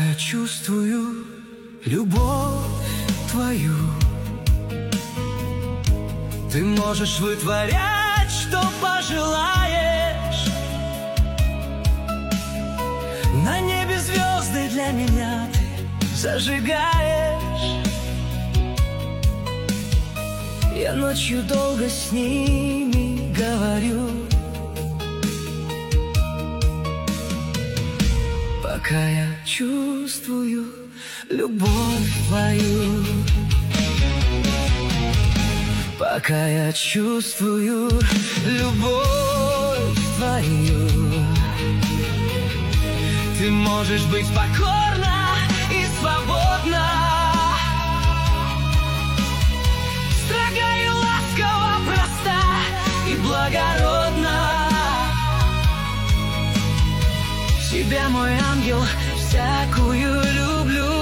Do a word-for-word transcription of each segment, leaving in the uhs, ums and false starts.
я чувствую любовь твою. Ты можешь вытворять, что пожелаешь. На небе звезды для меня ты зажигаешь. Я ночью долго с ними говорю, пока я чувствую любовь твою. Пока я чувствую любовь твою. Ты можешь быть покорна и свободна, строга и ласкова, проста и благородна. Тебя, мой ангел, всякую люблю.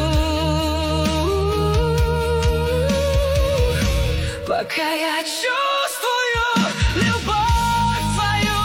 Пока я чувствую любовь твою.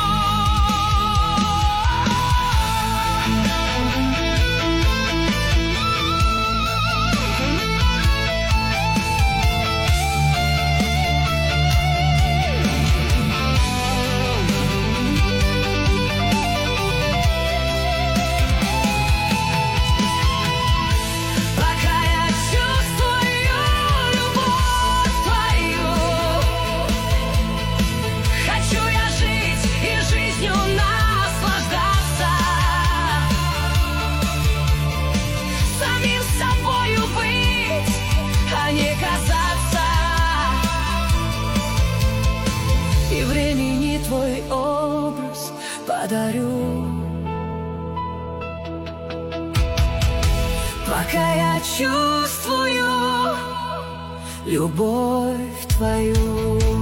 И времени твой образ подарю. Пока я чувствую любовь твою.